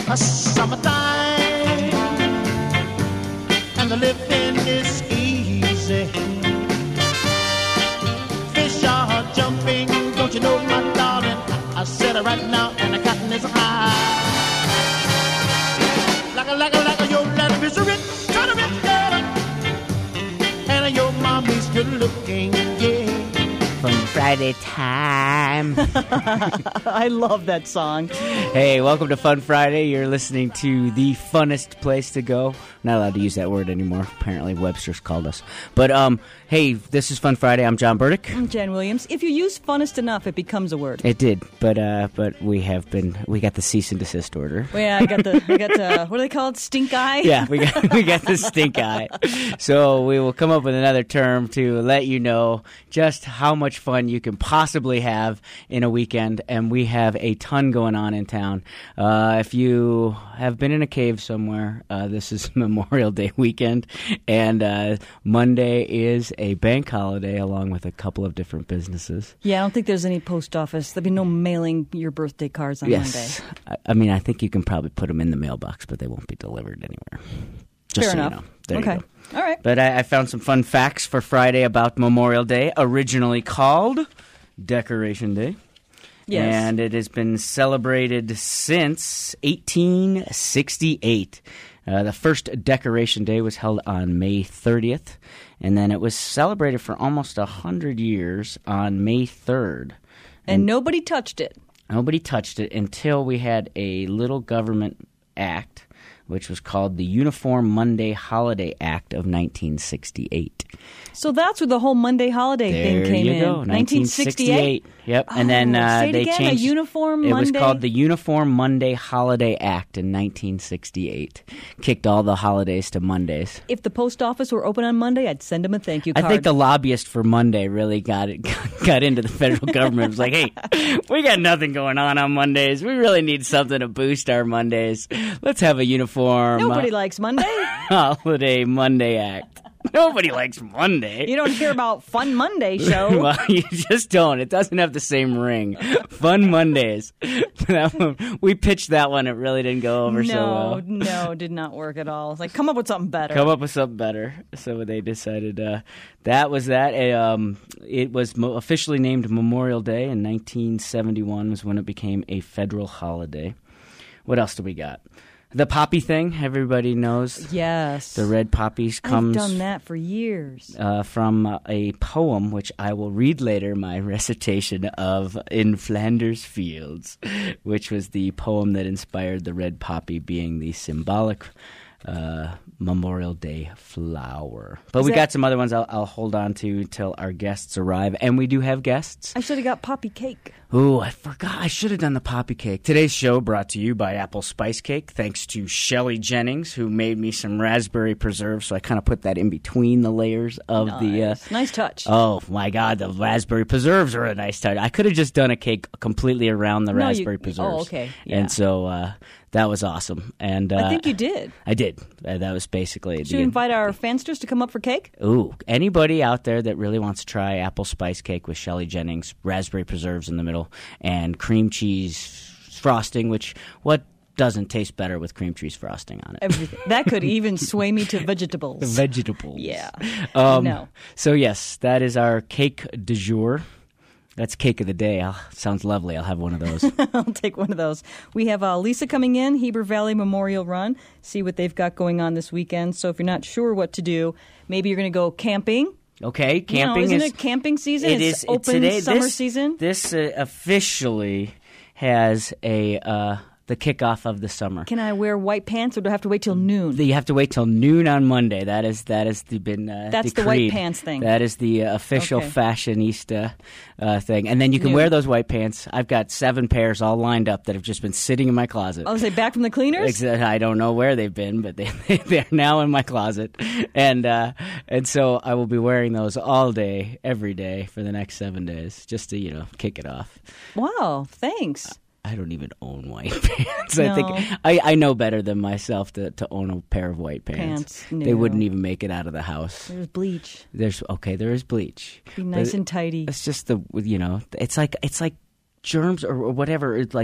a summertime, and the living is easy. Fish are jumping, don't you know, my darling? I said it right now, and the cotton is high. Like a, your daddy is rich, kind of rich girl, and your mommy's good looking, yeah. Fun Friday time. I love that song. Hey, welcome to Fun Friday. You're listening to the funnest place to go. Not allowed to use that word anymore. Apparently Webster's called us. But, hey, this is Fun Friday. I'm John Burdick. I'm Jan Williams. If you use funnest enough, it becomes a word. It did, but we got the cease and desist order. Well, yeah, I got the what do they call it? Stink eye? Yeah, we got the stink eye. So we will come up with another term to let you know just how much fun you can possibly have in a weekend, and we have a ton going on in town. If you have been in a cave somewhere, this is Memorial Day weekend, and Monday is a bank holiday along with a couple of different businesses. Yeah, I don't think there's any post office. There'll be no mailing your birthday cards on Yes. Monday. I mean, I think you can probably put them in the mailbox, but they won't be delivered anywhere. Just Fair so enough. you know. There Okay. you go. All right. But I found some fun facts for Friday about Memorial Day, originally called Decoration Day. Yes. And it has been celebrated since 1868. The first Decoration Day was held on May 30th, and then it was celebrated for almost 100 years on May 3rd. And nobody touched it. Nobody touched it until we had a little government act, which was called the Uniform Monday Holiday Act of 1968. So that's where the whole Monday holiday thing came in. There you go, 1968. Yep, and then say it they again, changed. a Uniform It was Monday? called the Uniform Monday Holiday Act in 1968. Kicked all the holidays to Mondays. If the post office were open on Monday, I'd send them a thank you card. I think the lobbyist for Monday really got into the federal government. It was like, hey, we got nothing going on Mondays. We really need something to boost our Mondays. Let's have a uniform Nobody likes Monday. Holiday Monday Act. Nobody likes Monday. You don't hear about Fun Monday show. Well, you just don't. It doesn't have the same ring. Fun Mondays. We pitched that one. It really didn't go over so well. No, did not work at all. It's like, come up with something better. Come up with something better. So they decided that was that. It was officially named Memorial Day in 1971 was when it became a federal holiday. What else do we got? The poppy thing, everybody knows. Yes. The red poppies comes... I've done that for years. From a poem, which I will read later, my recitation of In Flanders Fields, which was the poem that inspired the red poppy being the symbolic Memorial Day flower. But we got some other ones I'll hold on to until our guests arrive. And we do have guests. I should have got poppy cake. Ooh, I forgot. I should have done the poppy cake. Today's show brought to you by Apple Spice Cake, thanks to Shelly Jennings, who made me some raspberry preserves, so I kind of put that in between the layers of the... Nice touch. Oh, my God, the raspberry preserves are a nice touch. I could have just done a cake completely around the raspberry preserves. Oh, okay. Yeah. And so that was awesome. And I think you did. I did. That was basically... Should we invite our fansters to come up for cake? Ooh, anybody out there that really wants to try apple spice cake with Shelly Jennings, raspberry preserves in the middle, and cream cheese frosting, which what doesn't taste better with cream cheese frosting on it? Everything. That could even sway me to vegetables. Vegetables. Yeah. No. So, yes, that is our cake du jour. That's cake of the day. Sounds lovely. I'll have one of those. I'll take one of those. We have Lisa coming in, Heber Valley Memorial Run, see what they've got going on this weekend. So if you're not sure what to do, maybe you're going to go camping. Okay, camping isn't it camping season? It's open today, summer season. This officially has the kickoff of the summer. Can I wear white pants, or do I have to wait till noon? You have to wait till noon on Monday. That's That's decreed. the white pants thing. That is the official fashionista thing. And then you can wear those white pants. I've got 7 pairs all lined up that have just been sitting in my closet. I'll say back from the cleaners? I don't know where they've been, but they're now in my closet. And so I will be wearing those all day, every day for the next 7 days, just to, kick it off. Wow, thanks. I don't even own white pants. No. I think I know better than myself to own a pair of white pants. No. They wouldn't even make it out of the house. There's bleach. There is bleach. Be nice and tidy. It's just it's like germs or whatever. It's like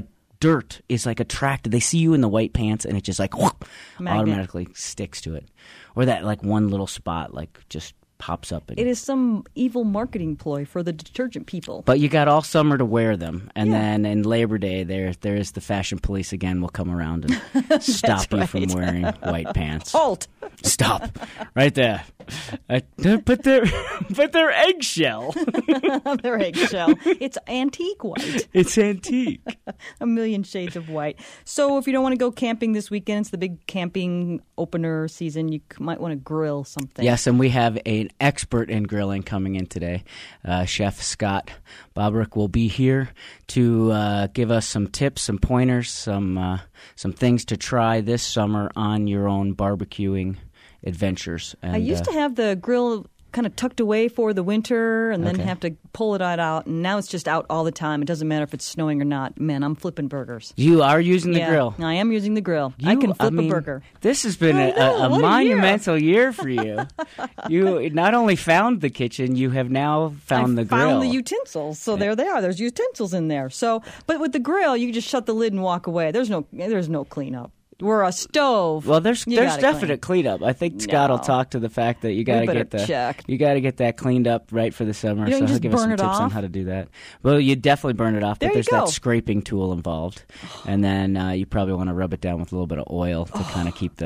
dirt is like attracted. They see you in the white pants, and it just like whoop, Magnet. automatically sticks to it, or that like one little spot like just pops up. It is some evil marketing ploy for the detergent people. But you got all summer to wear them, and Yeah. then in Labor Day, there is the fashion police again. Will come around and stop you from wearing white pants. Halt! Stop right there. Put their eggshell. Their eggshell. It's antique white. It's antique. A million shades of white. So if you don't want to go camping this weekend, it's the big camping opener season. You might want to grill something. Yes, and we have an expert in grilling coming in today. Chef Scott Bobrick will be here to give us some tips, some pointers, some things to try this summer on your own barbecuing adventures. And, I used to have the grill kind of tucked away for the winter and then Okay. have to pull it out. And now it's just out all the time. It doesn't matter if it's snowing or not. Man, I'm flipping burgers. You are using the Yeah, grill. I am using the grill. I can flip a burger. This has been I know, a what a monumental year for you. You not only found the kitchen, you have now found the grill. Found the utensils. So there they are. There's utensils in there. So, but with the grill, you can just shut the lid and walk away. There's no cleanup. We're a stove. Well, there's You gotta definite cleanup. I think Scott will No. talk to the fact that you got to better get check. you got to get that cleaned up right for the summer. You don't So he'll just give us burn some it tips on off? how to do that. Well, you definitely burn it off, There but you there's that go. scraping tool involved, and then you probably want to rub it down with a little bit of oil to kind of keep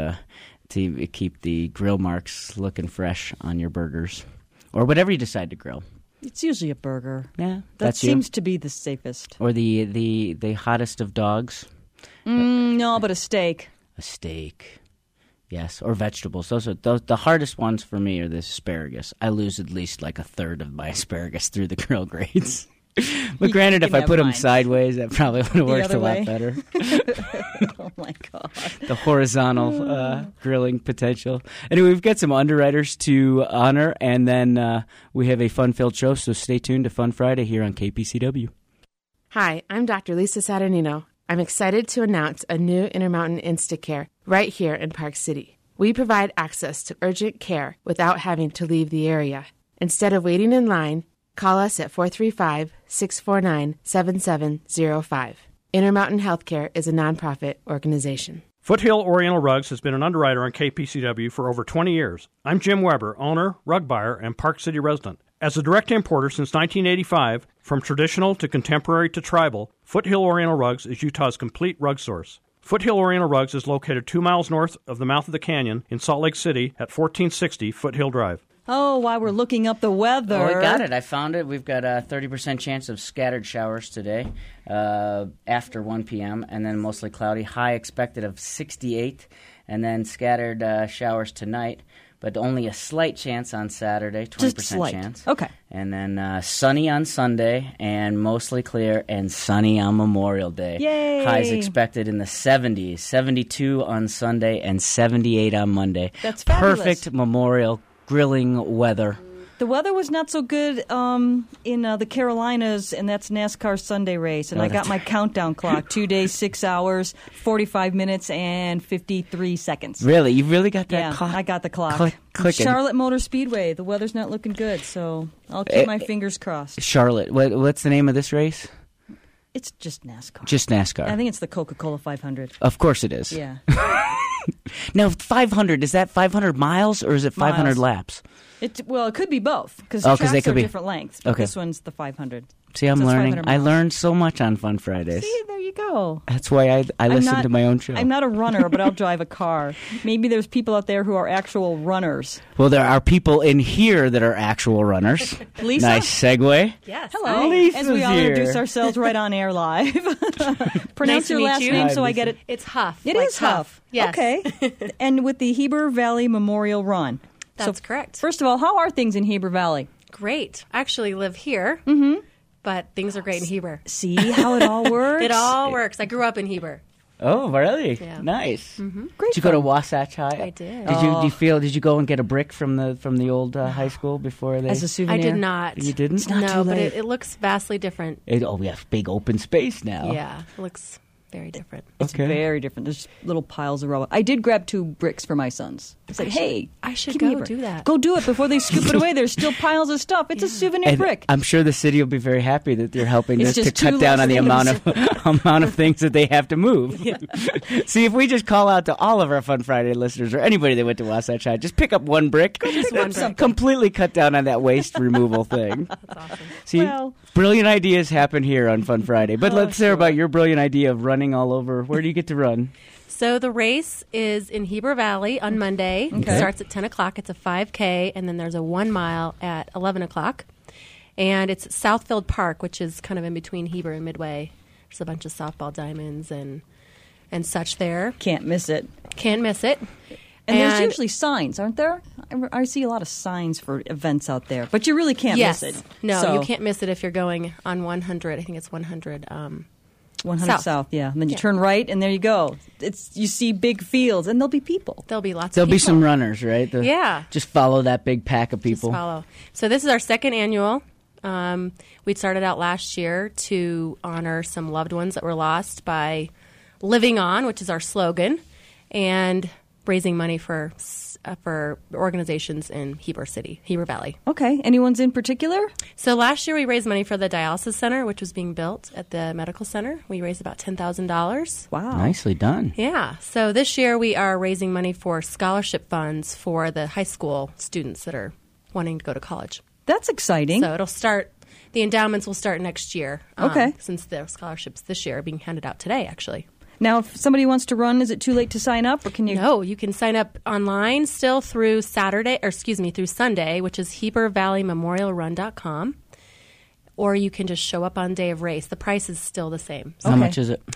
the grill marks looking fresh on your burgers or whatever you decide to grill. It's usually a burger. Yeah, That that's you. seems to be the safest. Or the hottest of dogs, No, but a steak. a steak. Yes, or vegetables. Those are the hardest ones for me are the asparagus. I lose at least like a third of my asparagus through the grill grates. But granted, if can I have put them mine. sideways, that probably would have worked other a lot way? better. Oh my God. The horizontal grilling potential. Anyway, we've got some underwriters to honor, and then we have a fun-filled show, so stay tuned to Fun Friday here on KPCW. Hi, I'm Dr. Lisa Saturnino. I'm excited to announce a new Intermountain Instacare right here in Park City. We provide access to urgent care without having to leave the area. Instead of waiting in line, call us at 435-649-7705. Intermountain Healthcare is a nonprofit organization. Foothill Oriental Rugs has been an underwriter on KPCW for over 20 years. I'm Jim Weber, owner, rug buyer, and Park City resident. As a direct importer since 1985, from traditional to contemporary to tribal, Foothill Oriental Rugs is Utah's complete rug source. Foothill Oriental Rugs is located 2 miles north of the mouth of the canyon in Salt Lake City at 1460 Foothill Drive. Oh, while we're looking up the weather. Oh, we got it. I found it. We've got a 30% chance of scattered showers today after 1 p.m., and then mostly cloudy. High expected of 68, and then scattered showers tonight, but only a slight chance on Saturday, 20% Just slight. chance. Okay. And then sunny on Sunday, and mostly clear, and sunny on Memorial Day. Yay! Highs expected in the 70s, 72 on Sunday, and 78 on Monday. That's fabulous. Perfect Memorial grilling weather. The weather was not so good in the Carolinas, and that's NASCAR Sunday race. And Oh, I got my countdown clock: 2 days, 6 hours, 45 minutes, and 53 seconds. Really? You really got that Yeah, clock? I got the clock. Clicking. Charlotte Motor Speedway. The weather's not looking good, so I'll keep my fingers crossed. Charlotte. What's the name of this race? It's just NASCAR. Just NASCAR. I think it's the Coca-Cola 500. Of course it is. Yeah. Now, 500, is that 500 miles or is it 500 Miles. laps? It could be both because Oh, 'cause tracks they could are be- different lengths. But Okay. this one's the 500. See, I'm So it's learning. 500 I miles. learned so much on Fun Fridays. See, there you go. That's why I I'm listen not- to my own show. I'm not a runner, but I'll drive a car. Maybe there's people out there who are actual runners. Well, there are people in here that are actual runners. Lisa? Nice segue. Yes. Hello. Lisa's As we all here. introduce ourselves right on air live. Pronounce Nice to your meet last you. name Hi, so I Lisa. get it. It's Huff. It like is Huff. Yes. Okay. And with the Heber Valley Memorial Run. That's correct. First of all, how are things in Heber Valley? Great. I actually live here, but things are great in Heber. See how it all works? It all works. I grew up in Heber. Oh, really? Yeah. Nice. Great Did you go to fun. Wasatch High? I did. Did you go and get a brick from the old high school before they? As a souvenir. I did not. You didn't? It's not no, too but late. it looks vastly different. we have big open space now. Yeah, it looks very different. It's very different. There's little piles of rubble. I did grab 2 bricks for my sons. I said, hey, I should give me a go brick. do that. Go do it before they scoop it away. There's still piles of stuff. It's a souvenir And brick. I'm sure the city will be very happy that you're helping It's to just cut 2 down on the less amount of things that they have to move. See, if we just call out to all of our Fun Friday listeners or anybody that went to Wasatch High, just pick up 1 brick. Just one brick. Completely cut down on that waste removal thing. That's awesome. See, Well- brilliant ideas happen here on Fun Friday. But let's hear about your brilliant idea of running all over. Where do you get to run? So the race is in Heber Valley on Monday. Okay. It starts at 10 o'clock. It's a 5K, and then there's a 1 mile at 11 o'clock. And it's at Southfield Park, which is kind of in between Heber and Midway. There's a bunch of softball diamonds and such there. Can't miss it. Can't miss it. And there's usually signs, aren't there? I see a lot of signs for events out there, but you really can't yes. miss it. No, So, you can't miss it if you're going on 100. I think it's 100. 100 South, yeah. And then you turn right, and there you go. You see big fields, and there'll be people. There'll be lots There'll of be people. some runners, right? Yeah. Just follow that big pack of people. Just follow. So this is our second annual. We started out last year to honor some loved ones that were lost by living on, which is our slogan, and raising money for organizations in Heber Valley. Okay. Anyone's in particular? So last year we raised money for the dialysis center, which was being built at the medical center. We raised about $10,000. Wow. Nicely done. Yeah. So this year we are raising money for scholarship funds for the high school students that are wanting to go to college. That's exciting. So it'll start. The endowments will start next year. Okay. Since the scholarships this year are being handed out today, actually. Now, if somebody wants to run, is it too late to sign up, or can you? No, you can sign up online still through through Sunday, which is HeberValleyMemorialRun.com, or you can just show up on day of race. The price is still the same. So How much is it?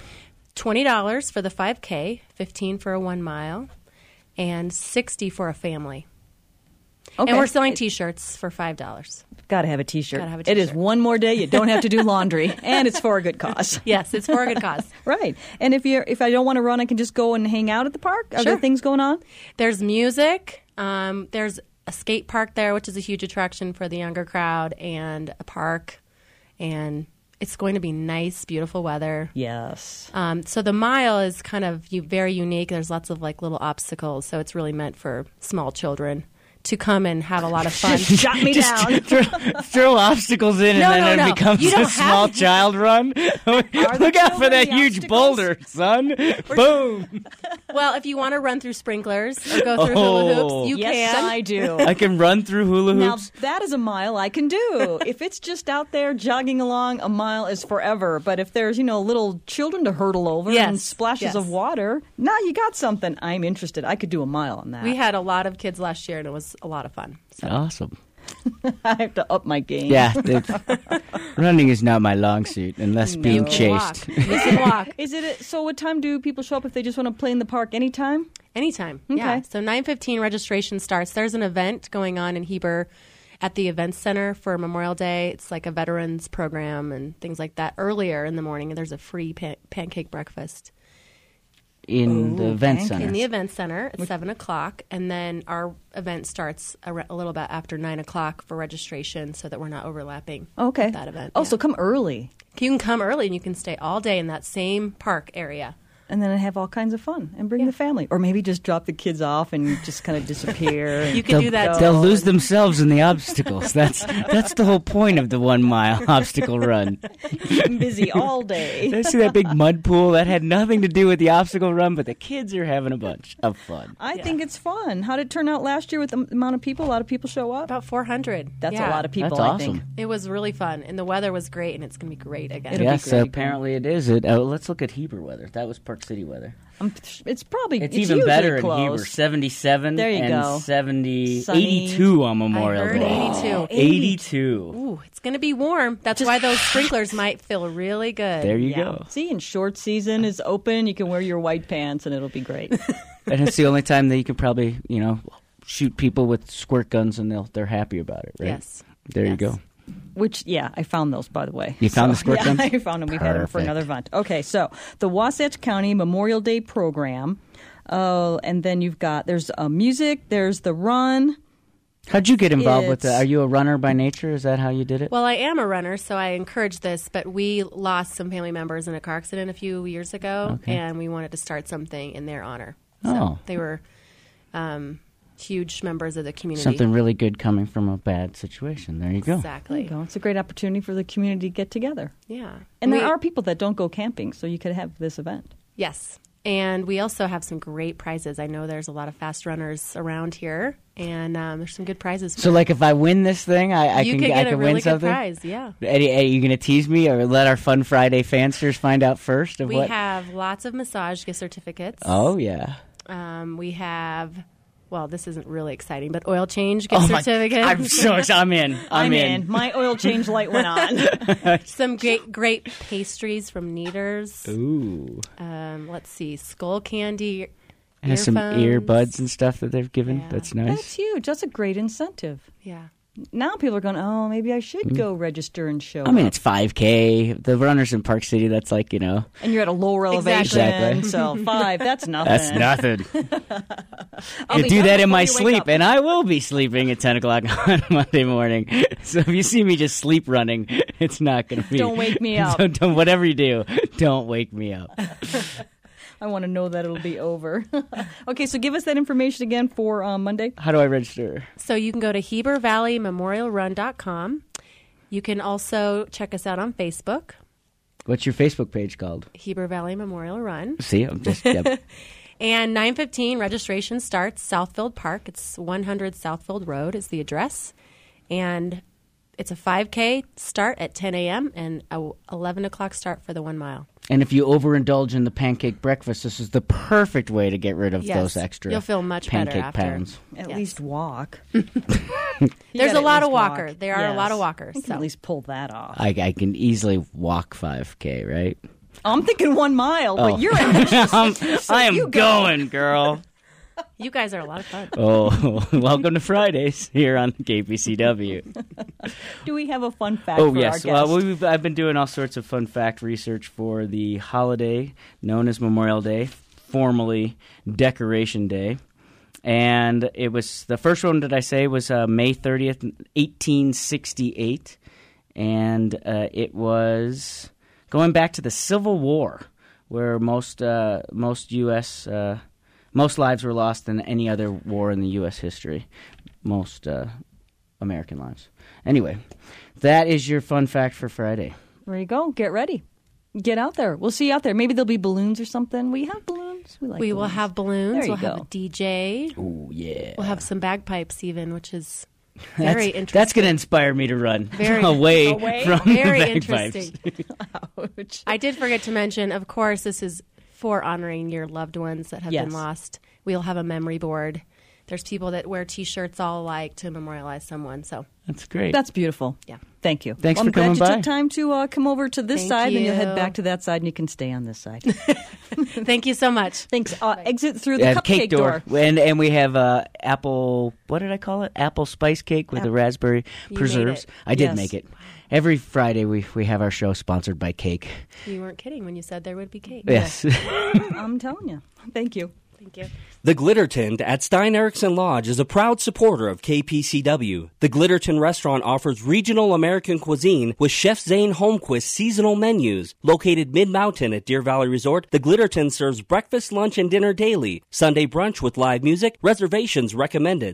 $20 for the 5K, $15 for a 1 mile, and $60 for a family. Okay. And we're selling T-shirts for $5. Got to have a T-shirt. Gotta have a It is T-shirt. one more day you don't have to do laundry, and it's for a good cause. Yes, it's for a good cause. Right. And if I don't want to run, I can just go and hang out at the park? Are there Sure. things going on? There's music. There's a skate park there, which is a huge attraction for the younger crowd, and a park. And it's going to be nice, beautiful weather. Yes. So the mile is kind of very unique. There's lots of like little obstacles, so it's really meant for small children to come and have a lot of fun. Shot me down. Throw obstacles in, No, and then no, it no. becomes You a don't small have- child run. Look out for children that the huge obstacles? boulder, son! Boom! Well, if you want to run through sprinklers or go through hula hoops, you yes, can. I do. I can run through hula Now, hoops. that is a mile I can do. If it's just out there jogging along, a mile is forever. But if there's, little children to hurdle over and Yes, splashes yes. of water, now you got something. I'm interested. I could do a mile on that. We had a lot of kids last year, and it was a lot of fun. So. Awesome. I have to up my game. Yeah, running is not my long suit unless being You can walk. chased. You can walk. Is it so? What time do people show up if they just want to play in the park? Anytime? Anytime. Okay. Yeah. So 9:15 registration starts. There's an event going on in Heber at the Events Center for Memorial Day. It's like a veterans program and things like that. Earlier in the morning, there's a free pancake breakfast In the event pancakes. center. in the Events Center at 7 o'clock. And then our event starts a little bit after 9 o'clock for registration so that we're not overlapping Okay. with that event. Oh, Yeah. so come early, You can come early and you can stay all day in that same park area. and then have all kinds of fun and bring the family, or maybe just drop the kids off and just kind of disappear. You can do that too. They'll lose themselves in the obstacles. That's the whole point of the 1 mile obstacle run. I'm busy all day. I see that big mud pool that had nothing to do with the obstacle run, but the kids are having a bunch of fun. I think it's fun. How did it turn out last year with the amount of people? A lot of people show up. About 400. That's Yeah. a lot of people. That's I awesome. think. It was really fun, and the weather was great, and it's going to be great again. It'll be Yes, great. apparently it is. Let's look at Heber weather. That was Park City weather. It's probably It's usually even better in close. Heber. 77 There you and go. 70, Sunny. 82 on Memorial I heard Day. 82. 82. Ooh, it's going to be warm. That's why those sprinklers might feel really good. There you Yeah. go. See, and short season is open. You can wear your white pants, and it'll be great. And it's the only time that you can probably, shoot people with squirt guns and they're happy about it, right? Yes. There you Yes. go. Which, yeah, I found those, by the way. You found the squirt yeah, guns? I found them. We've had them for Perfect. another event. Okay, so the Wasatch County Memorial Day program. And then there's music, there's the run. How'd you get involved with It's- that? Are you a runner by nature? Is that how you did it? Well, I am a runner, so I encourage this, but we lost some family members in a car accident a few years ago, Okay. and we wanted to start something in their honor. So Oh. they were huge members of the community. Something really good coming from a bad situation. There you go. There Exactly. you go. It's a great opportunity for the community to get together. Yeah. And We- there are people that don't go camping, so you could have this event. Yes. And we also have some great prizes. I know there's a lot of fast runners around here, and there's some good prizes. So, like, if I win this thing, I you can could I get a can really win good something. prize. Yeah. Eddie, are you going to tease me or let our Fun Friday fansters find out first of We what? have lots of massage gift certificates. Oh yeah. We have, well, this isn't really exciting, but oil change gift my! certificates. I'm so I'm in. I'm in. My oil change light went on. Some great pastries from Kneaders. Ooh. Let's see, skull candy. And some earphones. earbuds and stuff that they've given. Yeah. That's That's nice. huge. That's a great incentive. Yeah. Now people are going, oh, maybe I should go register and show I mean, up. it's 5K. The runners in Park City, that's like, And you're at a lower elevation. Exactly. So 5, that's nothing. that's nothing. I'll I be do done that in before my you wake sleep, up. and I will be sleeping at 10 o'clock on Monday morning. So if you see me just sleep running, it's not going to be. Don't wake me up. So don't, whatever you do, don't wake me up. I want to know that it'll be over. Okay, so give us that information again for Monday. How do I register? So you can go to HeberValleyMemorialRun.com. You can also check us out on Facebook, What's your Facebook page called? Heber Valley Memorial Run. See, I'm just. Yep. And 9:15 registration starts, Southfield Park. It's 100 Southfield Road is the address. And it's a 5K start at 10 a.m. and a 11 o'clock start for the 1 mile. And if you overindulge in the pancake breakfast, this is the perfect way to get rid of Yes. those extra You'll feel much better pancake after. pounds. At Yes. least walk. There's gotta a lot at of least walker. walk. There are a lot of Yes. walkers. I can So. at least pull that off. I can easily walk 5K, right? I'm thinking 1 mile, but Oh. you're ambitious. I am you go. going, girl. You guys are a lot of fun. Oh, welcome to Fridays here on KPCW. Do we have a fun fact Oh, for yes. our Well, guest? I've been doing all sorts of fun fact research for the holiday known as Memorial Day, formerly Decoration Day. And it was the first one that I say was May 30th, 1868. And it was going back to the Civil War, where most U.S. Most lives were lost than any other war in the U.S. history. Most American lives. Anyway, that is your fun fact for Friday. There you go. Get ready. Get out there. We'll see you out there. Maybe there'll be balloons or something. We have balloons. We like We will balloons. have balloons. There you We'll have go. a DJ. Oh, yeah. We'll have some bagpipes even, which is very interesting. That's going to inspire me to run Very- away from Very the bagpipes. interesting. Ouch. I did forget to mention, of course, this is for honoring your loved ones that have Yes. been lost. We'll have a memory board. There's people that wear T-shirts all alike to memorialize someone. So, That's great. That's beautiful. Yeah. Thank you. Thanks Well, for I'm glad coming you by. took time to come over to this Thank side, and you'll head you. back to that side, and you can stay on this side. thank you so much. Thanks. Exit through the Yeah, cupcake cake door. door. And we have apple, what did I call it? Apple spice cake with the raspberry You preserves. made it. I did Yes. make it. Every Friday we have our show sponsored by cake. You weren't kidding when you said there would be cake. Yes. I'm telling you. Thank you. Thank you. The Glitterton at Stein Erikson Lodge is a proud supporter of KPCW. The Glitterton restaurant offers regional American cuisine with Chef Zane Holmquist's seasonal menus. Located mid-mountain at Deer Valley Resort, the Glitterton serves breakfast, lunch, and dinner daily. Sunday brunch with live music. Reservations recommended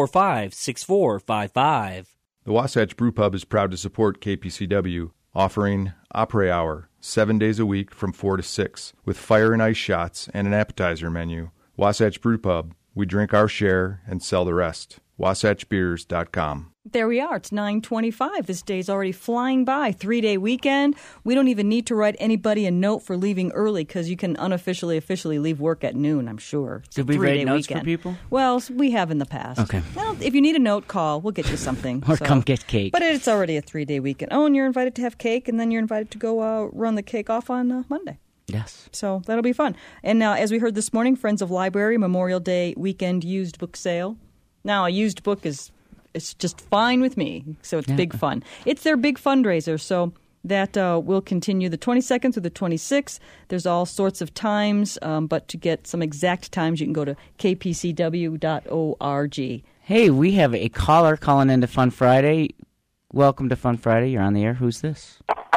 645-6455. The Wasatch Brew Pub is proud to support KPCW, offering Après Hour 7 days a week from 4 to 6, with fire and ice shots and an appetizer menu. Wasatch Brew Pub, we drink our share and sell the rest. WasatchBeers.com. There we are. It's 9:25. This day's already flying by. 3-day weekend. We don't even need to write anybody a note for leaving early because you can officially leave work at noon, I'm sure. It's a Did we write 3-day notes for weekend. people? Well, we have in the past. Okay. Well, if you need a note, call. We'll get you something. Or come get cake. But it's already a 3-day weekend. Oh, and you're invited to have cake, and then you're invited to go run the cake off on Monday. Yes. So that'll be fun. And as we heard this morning, Friends of Library Memorial Day weekend used book sale. Now, a used book it's just fine with me, so it's big fun. It's their big fundraiser, so That will continue the 22nd through the 26th. There's all sorts of times, but to get some exact times, you can go to kpcw.org. Hey, we have a caller calling into Fun Friday. Welcome to Fun Friday. You're on the air. Who's this?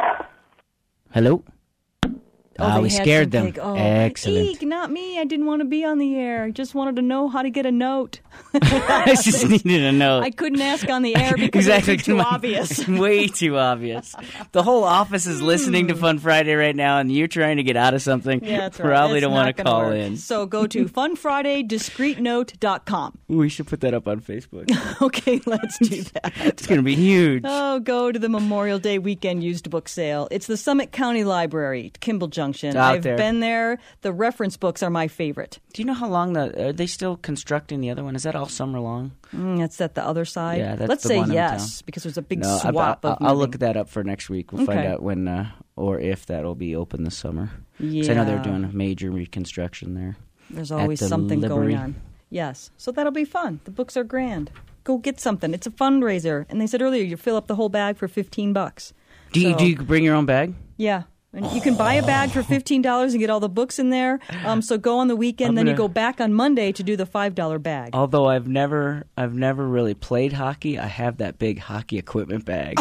Hello? Oh, we scared them. Excellent. Excellent. Eek, not me. I didn't want to be on the air. I just wanted to know how to get a note. I just needed a note. I couldn't ask on the air because it was too obvious. Way too obvious. The whole office is listening to Fun Friday right now, and you're trying to get out of something. Yeah, that's right. Probably It's don't want to not gonna call work. in. So go to funfridaydiscreetnote.com. We should put that up on Facebook. Okay, let's do that. It's going to be huge. Oh, go to the Memorial Day weekend used book sale. It's the Summit County Library, Kimball Junction. It's out I've there. been there. The reference books are my favorite. Do you know how long are they still constructing the other one? Is that all summer long? That's at the other side. Yeah, that's Let's the say one in yes, town. because there's a big No, swap of I'll moving. look that up for next week. We'll find Okay. out when or if that'll be open this summer. 'Cause I know they're doing a major reconstruction there. There's at always the something library. going on. Yes. So that'll be fun. The books are grand. Go get something. It's a fundraiser. And they said earlier you fill up the whole bag for $15. Do So- you bring your own bag? Yeah. And you can buy a bag for $15 and get all the books in there. So go on the weekend, then you go back on Monday to do the $5 bag. Although I've never really played hockey, I have that big hockey equipment bag.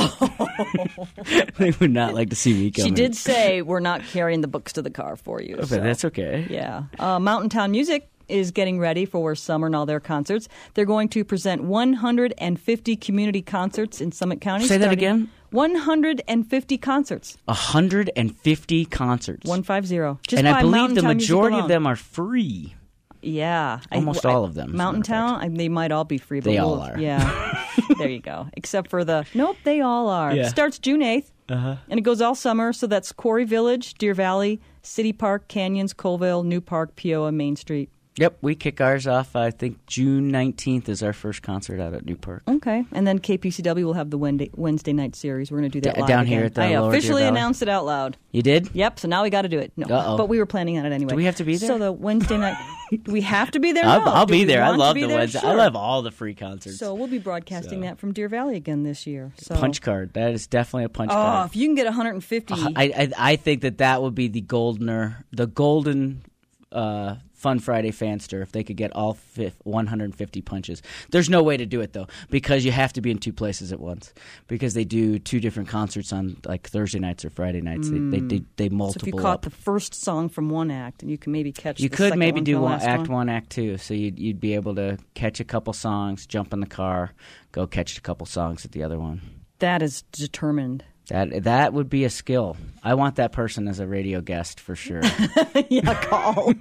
They would not like to see me come. She did say we're not carrying the books to the car for you. but so. that's okay. Yeah. Mountain Town Music is getting ready for summer and all their concerts. They're going to present 150 community concerts in Summit County. Say that starting- again? 150 concerts. 150 concerts. 150. Just and I by believe Mountain the Town Music majority alone. of them are free. Yeah. Almost all of them, as a Mountain matter of Town, they might all be free. But They all are. Yeah. There you go. Except for nope, they all are. Yeah. It starts June 8th, and it goes all summer. So that's Quarry Village, Deer Valley, City Park, Canyons, Colville, New Park, Peoa, Main Street. Yep, we kick ours off. I think June 19th is our first concert out at New Park. Okay. And then KPCW will have the Wednesday night series. We're going to do that live down again. here at the I Lower Deer officially Valley. announced it out loud. You did? Yep, so now we got to do it. No, Uh-oh. but we were planning on it anyway. Do we have to be there? So the Wednesday night, do we have to be there? I'll Do be we there. I want to love be the there? Wednesday. I Sure. love all the free concerts. So we'll be broadcasting that from Deer Valley again this year. So. Punch card. That is definitely a punch Oh, card. if you can get 150. I think that would be the golden Fun Friday fanster if they could get all 150 punches. There's no way to do it though, because you have to be in two places at once, because they do two different concerts on like Thursday nights or Friday nights. They multiple. So if you caught up. the first song from one act, and you can maybe catch. You the could second maybe one do from the one, last act one, act two. So you'd be able to catch a couple songs, jump in the car, go catch a couple songs at the other one. That is determined. That would be a skill. I want that person as a radio guest for sure. Yeah, call.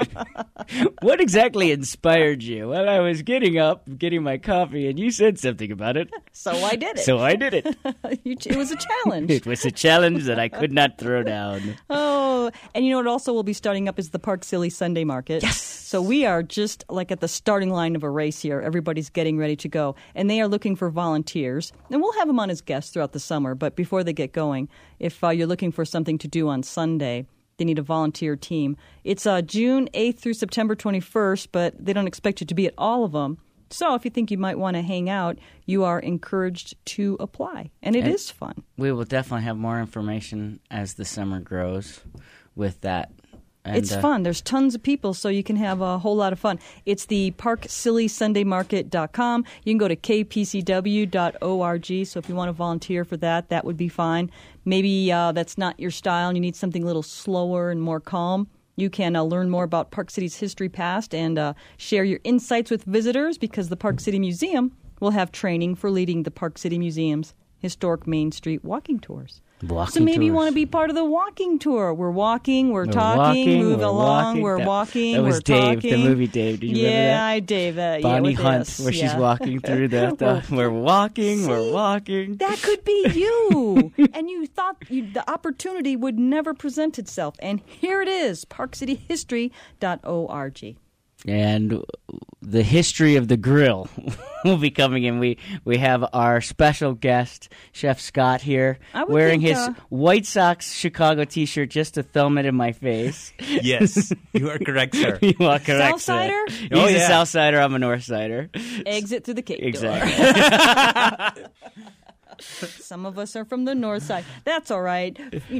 What exactly inspired you? Well, I was getting my coffee, and you said something about it. So I did it. So I did it. It was a challenge. It was a challenge that I could not throw down. Oh, and you know what also will be starting up is the Park Silly Sunday Market. Yes. So we are just like at the starting line of a race here. Everybody's getting ready to go. And they are looking for volunteers. And we'll have them on as guests throughout the summer. But before they get going, if you're looking for something to do on Sunday, they need a volunteer team. It's June 8th through September 21st, but they don't expect you to be at all of them. So if you think you might want to hang out, you are encouraged to apply. And it is fun. We will definitely have more information as the summer grows with that. And, it's fun. There's tons of people, so you can have a whole lot of fun. It's the ParkSillySundayMarket.com. You can go to kpcw.org. So if you want to volunteer for that, that would be fine. Maybe that's not your style and you need something a little slower and more calm. You can learn more about Park City's history past and share your insights with visitors, because the Park City Museum will have training for leading the Park City Museum's historic Main Street walking tours. So maybe you want to be part of the walking tour. We're walking, we're talking, move along, we're walking, that was we're Dave, talking. the movie Dave. Did you remember that? I Dave. Bonnie with Hunt, this. where she's walking through the we're walking, we're walking. That could be you. And you thought the opportunity would never present itself. And here it is, parkcityhistory.org. And the history of the grill will be coming in. We have our special guest, Chef Scott, here, wearing his White Sox Chicago T-shirt just to film it in my face. Yes, you are correct, sir. You are correct, Southsider? sir. He's a Southsider. I'm a Northsider. Exit through the cake door. Exactly. Some of us are from the north side. That's all right.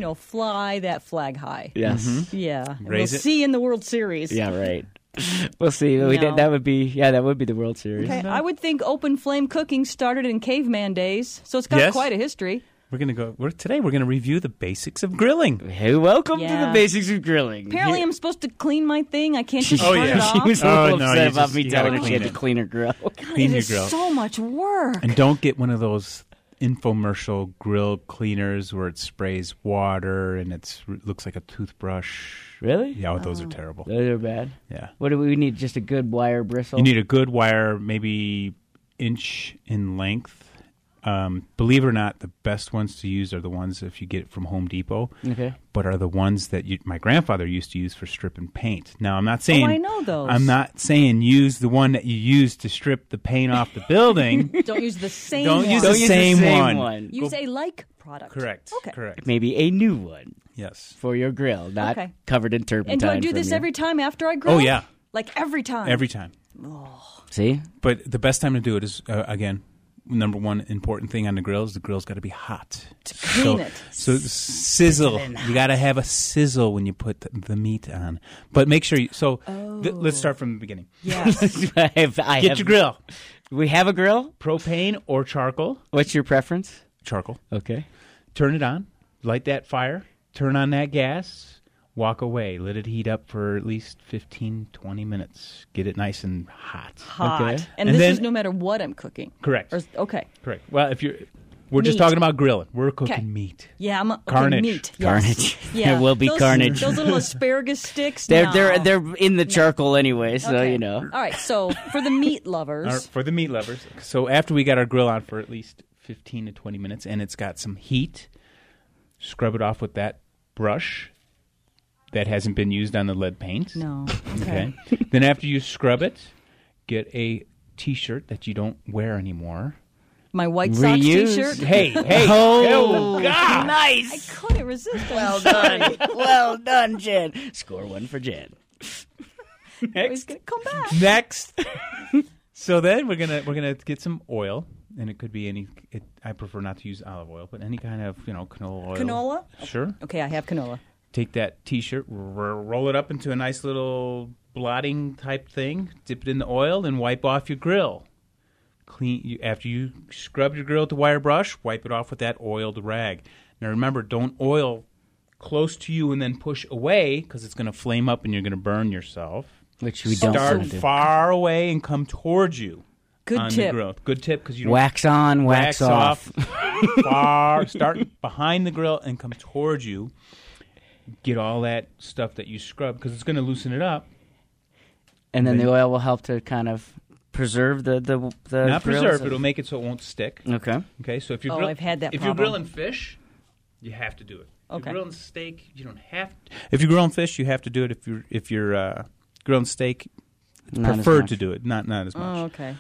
Fly that flag high. Yes. Yeah. And Raise we'll it. see in the World Series. Yeah, right. We'll see. No. That would be the World Series. Okay. I would think open flame cooking started in caveman days, so it's got Yes. quite a history. Today we're gonna review the basics of grilling. Hey, welcome to Yeah. the basics of grilling. Apparently, I'm supposed to clean my thing. I can't just Oh, turn yeah. it off. She was a Oh, little no, upset you about just- me you telling gotta her she had clean to it. clean her grill. God, Clean it your is grill. so much work. And don't get one of those infomercial grill cleaners where it sprays water and looks like a toothbrush. Really? Yeah, those are terrible. Those are bad. Yeah. What do we need? Just a good wire bristle? You need a good wire, maybe inch in length. Believe it or not, the best ones to use are the ones if you get it from Home Depot. Okay. But are the ones that my grandfather used to use for stripping paint. Now, I'm not saying I know those. I'm not saying use the one that you use to strip the paint off the building. Don't use the same Don't one. use Don't the use same the same one. one. Use a like product. Correct. Okay. Correct. Maybe a new one Yes. for your grill, not Okay. covered in turpentine. And do I do from this you. every time after I grill? Oh, yeah. Like every time? Every time. See? But the best time to do it is, again, number one important thing on the grill is the grill's got to be hot. clean it. So sizzle. You got to have a sizzle when you put the meat on. But make sure you. So let's start from the beginning. Yes. I Get your grill. We have a grill? Propane or charcoal. What's your preference? Charcoal. Okay. Turn it on. Light that fire. Turn on that gas. Walk away. Let it heat up for at least 15, 20 minutes. Get it nice and hot. Hot. Okay. And And this then- is no matter what I'm cooking. Correct. Okay. Correct. Well, we're just Meat. talking about grilling. We're cooking Okay. meat. Yeah, I'm okay, Carnage. meat. Yes. Carnage. Yeah. There will be those, carnage. Those little asparagus sticks. They're no. in the charcoal anyway, so Okay. you know. All right. So for the meat lovers, All right, for the meat lovers. So after we got our grill on for at least 15 to 20 minutes and it's got some heat, scrub it off with that brush that hasn't been used on the lead paint. no. Okay. Then after you scrub it, get a T-shirt that you don't wear anymore. My White Sox Reuse. T-shirt. Hey. Oh, God. I nice! couldn't resist. Well done. Well done, Jen. Score one for Jen. He's gonna come back. Next. So then we're gonna get some oil, and it could be any. I prefer not to use olive oil, but any kind of canola oil. Canola? Sure. Okay, I have canola. Take that T-shirt, roll it up into a nice little blotting type thing, dip it in the oil, and wipe off your grill. After you scrub your grill with the wire brush, wipe it off with that oiled rag. Now remember, don't oil close to you and then push away because it's going to flame up and you're going to burn yourself. Which we don't Start want to do. far away and come towards you. Good on tip. The grill. Good tip because you don't Wax on, wax off. far. Start behind the grill and come towards you. Get all that stuff that you scrub because it's going to loosen it up. And then the oil will help to kind of preserve the Not grills. preserve, it'll make it so it won't stick. Okay. Okay, so if you're Oh, I've had that if you're problem. grilling fish, you have to do it. If Okay. you're grilling steak, you don't have to. If you're grilling fish, you have to do it. If you're grilling steak, Not as preferred much. to do it. Not as much. Oh, okay.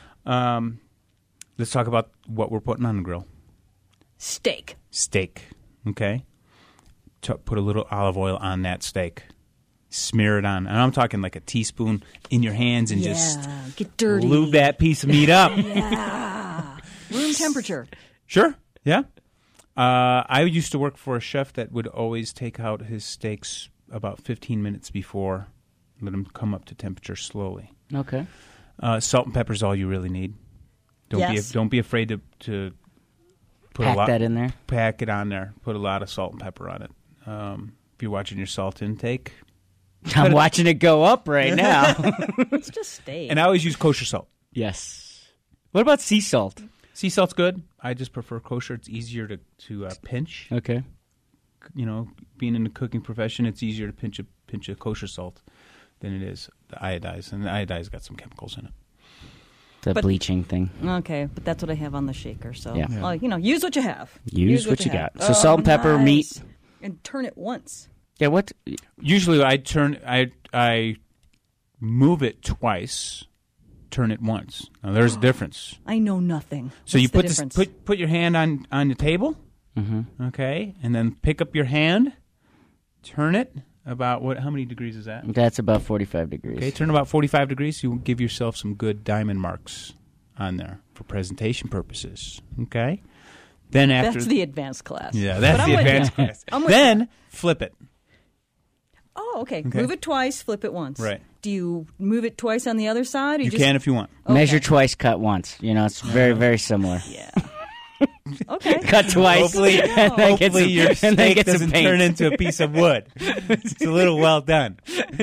Let's talk about what we're putting on the grill. Steak. Steak. Okay. Put a little olive oil on that steak. Smear it on. And I'm talking like a teaspoon in your hands and just Get dirty. lube that piece of meat up. Room temperature. Sure. Yeah. I used to work for a chef that would always take out his steaks about 15 minutes before, let them come up to temperature slowly. Okay. Salt and pepper is all you really need. Yes. Don't be afraid to put Pack a lot that in there. Pack it on there. Put a lot of salt and pepper on it. If you're watching your salt intake, I'm watching it go up right now. It's just steak. and I always use kosher salt. Yes. What about sea salt? Sea salt's good. I just prefer kosher. It's easier to pinch. Okay. Being in the cooking profession, it's easier to pinch a kosher salt than it is the iodized, and the iodized got some chemicals in it. The But- bleaching thing. Okay, but that's what I have on the shaker. So, Yeah. well, use what you have. Use what you have. got. So salt and pepper, meat. And turn it once. Yeah, what? Usually, I move it twice, turn it once. Now, there's a difference. I know nothing. So you What's the put difference? put your hand on the table, okay, and then pick up your hand, turn it about how many degrees is that? That's about 45 degrees. Okay, turn about 45 degrees. You give yourself some good diamond marks on there for presentation purposes. Okay, Then after That's the advanced class. yeah, that's But the I'm with advanced you. class. I'm with Then flip it. Oh, okay. Move it twice, flip it once. Right. Do you move it twice on the other side? Or You just... can if you want. Okay. Measure twice, cut once. You know, it's very, very similar. Yeah. Okay. Cut twice. Hopefully, and then get hopefully some- your and then steak get some doesn't paint. turn into a piece of wood. It's a little well done.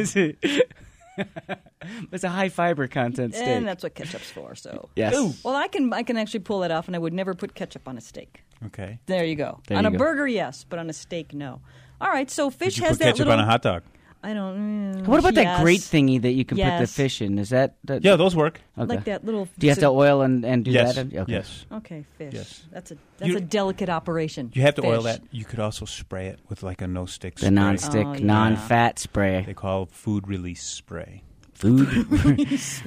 It's a high fiber content steak. And that's what ketchup's for. So. Yes. Ooh. Well, I can actually pull that off, and I would never put ketchup on a steak. Okay. There you go. There on you a go. burger, yes, but on a steak, no. All right. So fish Did you has put that ketchup little. on a hot dog? I don't. What about that yes. grate thingy that you can put the Yes. fish in? Is that Yeah, those work. okay. Like that little. Do you have to oil and do Yes. that? Okay. Yes. Okay, fish. Yes. That's You- a delicate operation. You have to oil Fish. that. You could also spray it with like a no-stick The spray. non-stick, Oh, yeah. non-fat spray. They call it food release spray. Food. Release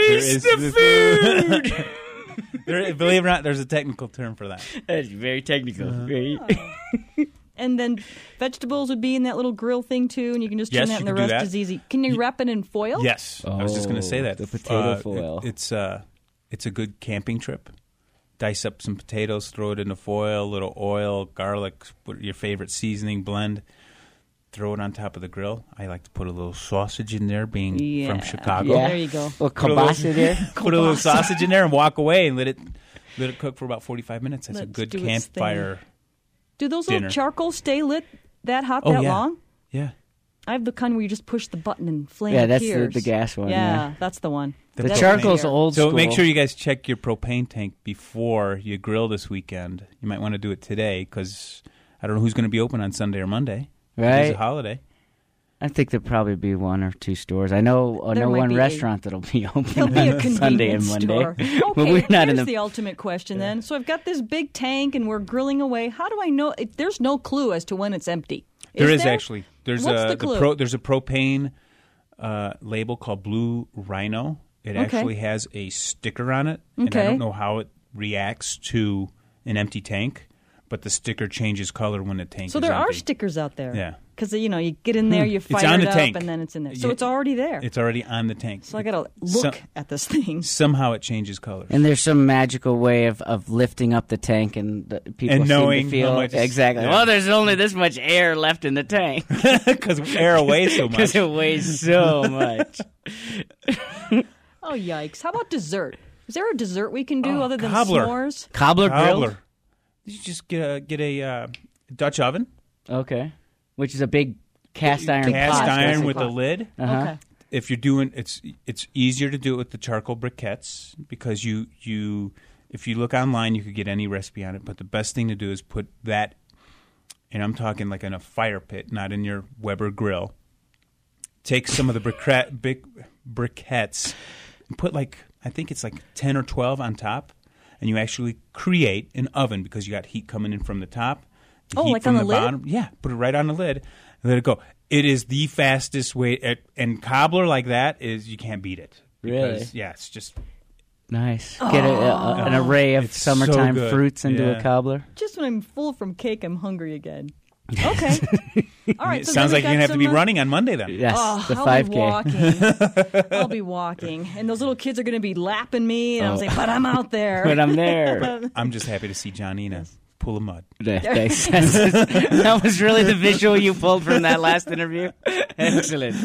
the food. Believe it or not, there's a technical term for that. That's very technical. Very. And then vegetables would be in that little grill thing too, and you can just turn Yes, that, you and the can do rest that. is easy. Can you wrap it in foil? Yes, I was just going to say that. the potato foil. It's a good camping trip. Dice up some potatoes, throw it in the foil, a little oil, garlic, put your favorite seasoning blend. Throw it on top of the grill. I like to put a little sausage in there, being Yeah. from Chicago. Yeah. There you go. Well, kielbasa there. Put a little sausage in there and walk away and let it cook for about 45 minutes. That's a Let's good do its campfire. Do those Dinner. little charcoal stay lit that hot Oh, that yeah. long? Yeah. I have the kind where you just push the button and flame Yeah, that's appears. the gas one. Yeah, that's the one. The That's charcoal's here. old So school. make sure you guys check your propane tank before you grill this weekend. You might want to do it today because I don't know who's going to be open on Sunday or Monday. It's Right. a holiday. I think there'll probably be one or two stores. I know There might one be restaurant that'll be open There'll be a on Sunday and convenience Monday. store. Okay, But we're not in here's the. the ultimate question then. So I've got this big tank and we're grilling away. How do I know? There's no clue as to when it's empty. There is there? actually. There's What's a the clue? there's a propane label called Blue Rhino. It Okay. actually has a sticker on it, and I Okay. don't know how it reacts to an empty tank, but the sticker changes color when the tank So is there are empty. stickers out there. Yeah. Because, you get in there, you It's fire on it the up, tank. and then it's in there. So Yeah. it's already there. It's already on the tank. So I got to look at this thing. Somehow it changes colors. And there's some magical way of lifting up the tank, and the people And seem knowing to feel how much is- exactly. yeah. Well, there's only this much air left in the tank Because air weighs so much. because it weighs so much. Oh, yikes. How about dessert? Is there a dessert we can do other than cobbler. s'mores? Cobbler grill. Cobbler. You just get a Dutch oven, Okay, which is a big cast iron cast pot. iron with pot. a lid. Uh-huh. Okay. If you're doing it's easier to do it with the charcoal briquettes because you if you look online you could get any recipe on it, but the best thing to do is put that, and I'm talking like in a fire pit, not in your Weber grill. Take some of the big briquettes and put I think it's 10 or 12 on top, and you actually create an oven because you got heat coming in from the top. Oh, heat like from on the lid? bottom. Yeah, put it right on the lid and let it go. It is the fastest way, and cobbler like that is you can't beat it. Really? Because, yeah, it's just Nice. Get an array of It's so summertime good. fruits into Yeah. a cobbler. Just when I'm full from cake, I'm hungry again. Okay. All right. it so sounds then like you're we've gonna have got to be some, running on Monday then. Yes, Oh, the I'll 5K. be walking. I'll be walking, and those little kids are going to be lapping me, and I'm saying, "But I'm out there." But I'm there. I'm just happy to see Johnny in a pool of mud. Thanks. That was really the visual you pulled from that last interview. Excellent.